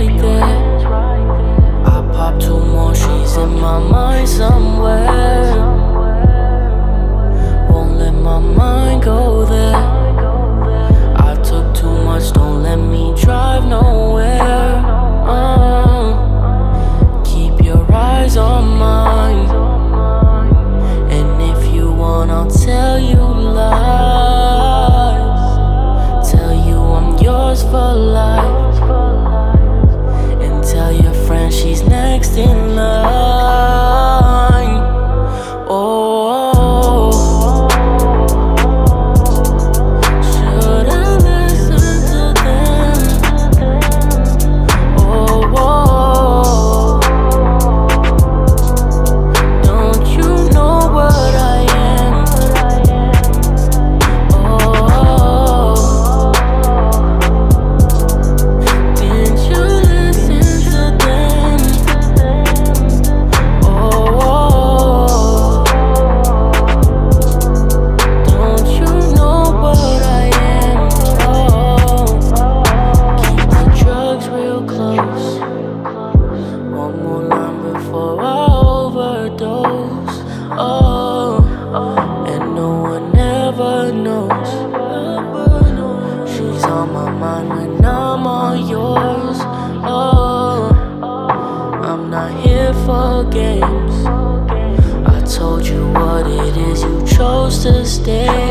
right there. I pop two more, she's in my mind somewhere. Won't let my mind go there. I took too much, don't let me drive nowhere. Keep your eyes on mine, and if you want, I'll tell you lies. Tell you I'm yours for life, and tell your friend she's next in line. Oh, should I listen to them? Oh, don't you know what I am? Oh, didn't you listen to them? Oh, don't you know what I am? Oh, keep the drugs real close. One more line before I overdose. Oh, and no one ever knows. She's on my mind when I'm all yours. Oh, I'm not here for games. I told you what it is, you chose to stay.